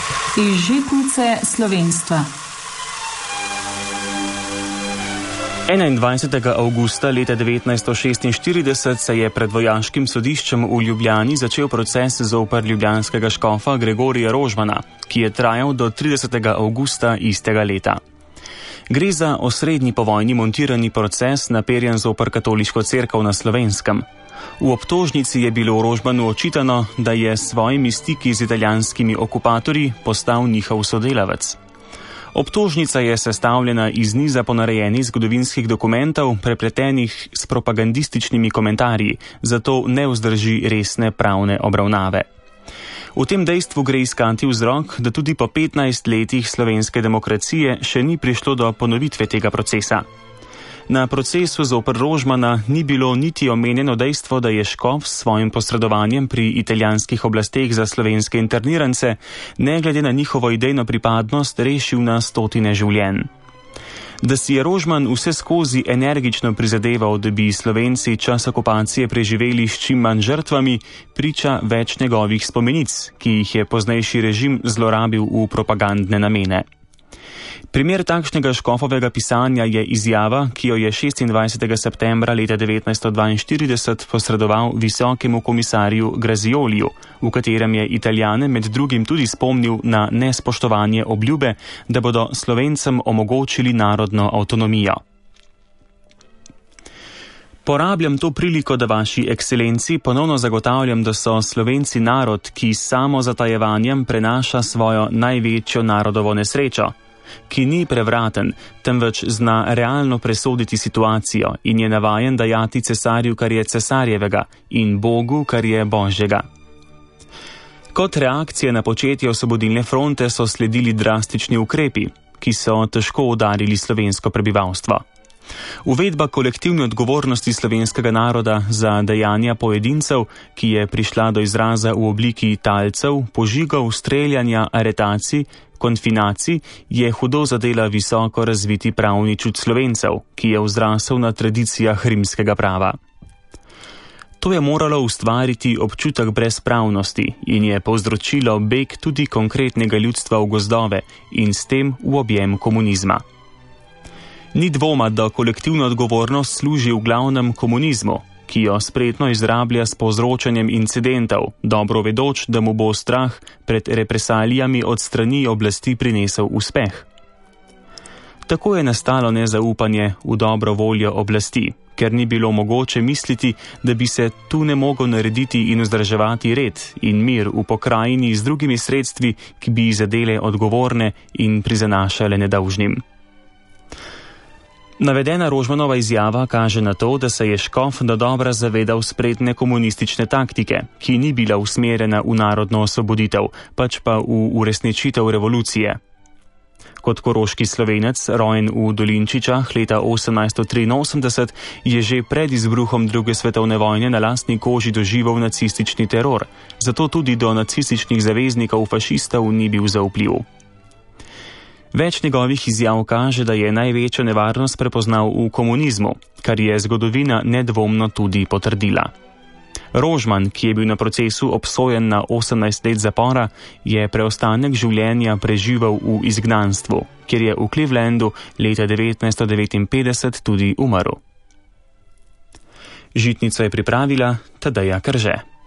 Iz žitnice slovenstva. 21. avgusta leta 1946 se je pred vojaškim sodiščem v Ljubljani začel proces zoper ljubljanskega škofa Gregorija Rožmana, ki je trajal do 30. avgusta istega leta. Gre za osrednji povojni montirani proces, naperjen zoper katoliško cerkev na Slovenskem. V obtožnici je bilo Rožmanu očitano, da je s svojimi stiki z italijanskimi okupatorji postal njihov sodelavec. Obtožnica je sestavljena iz niza ponarejenih zgodovinskih dokumentov, prepletenih s propagandističnimi komentarji, zato ne vzdrži resne pravne obravnave. V tem dejstvu gre iskati vzrok, da tudi po 15 letih slovenske demokracije še ni prišlo do ponovitve tega procesa. Na procesu zoper Rožmana ni bilo niti omenjeno dejstvo, da je škof s svojim posredovanjem pri italijanskih oblasteh za slovenske internirance, ne glede na njihovo idejno pripadnost, rešil na stotine življenj. Da si je Rožman vse skozi energično prizadeval, da bi Slovenci čas okupacije preživeli s čim manj žrtvami, priča več njegovih spomenic, ki jih je poznejši režim zlorabil v propagandne namene. Primer takšnega škofovega pisanja je izjava, ki jo je 26. septembra leta 1942 posredoval visokemu komisarju Grazioliju, v katerem je Italijane med drugim tudi spomnil na nespoštovanje obljube, da bodo Slovencem omogočili narodno avtonomijo. Porabljam to priliko, da vaši ekscelenci ponovno zagotavljam, da so Slovenci narod, ki samo zatajevanjem prenaša svojo največjo narodovo nesrečo, ki ni prevraten, temveč zna realno presoditi situacijo in je navajen dajati cesarju, kar je cesarjevega, in Bogu, kar je Božjega. Kot reakcije na početje Osvobodilne fronte so sledili drastični ukrepi, ki so težko udarili slovensko prebivalstvo. Uvedba kolektivne odgovornosti slovenskega naroda za dejanja pojedincev, ki je prišla do izraza v obliki talcev, požigov, streljanja, aretacij, konfinacij, je hudo zadela visoko razviti pravni čut Slovencev, ki je vzrasel na tradicijah rimskega prava. To je moralo ustvariti občutek brezpravnosti in je povzročilo beg tudi konkretnega ljudstva v gozdove in s tem v objem komunizma. Ni dvoma, da kolektivna odgovornost služi v glavnem komunizmu, ki jo spretno izrablja s povzročanjem incidentov, dobro vedoč, da mu bo strah pred represalijami od strani oblasti prinesel uspeh. Tako je nastalo nezaupanje v dobro voljo oblasti, ker ni bilo mogoče misliti, da bi se tu ne mogel narediti in vzdrževati red in mir v pokrajini z drugimi sredstvi, ki bi zadele odgovorne in prizanašale nedolžnim. Navedena Rožmanova izjava kaže na to, da se je škof dodobra zavedal spretne komunistične taktike, ki ni bila usmerjena v narodno osvoboditev, pač pa v uresničitev revolucije. Kot koroški Slovenec, rojen v Dolinčičah leta 1883, je že pred izbruhom druge svetovne vojne na lastni koži doživel nacistični teror, zato tudi do nacističnih zaveznikov fašistov ni bil zaupljiv. Več njegovih izjav kaže, da je največjo nevarnost prepoznal v komunizmu, kar je zgodovina nedvomno tudi potrdila. Rožman, ki je bil na procesu obsojen na 18 let zapora, je preostanek življenja preživel v izgnanstvu, kjer je v Clevelandu leta 1959 tudi umrl. Žitnico je pripravila Tadeja Krže.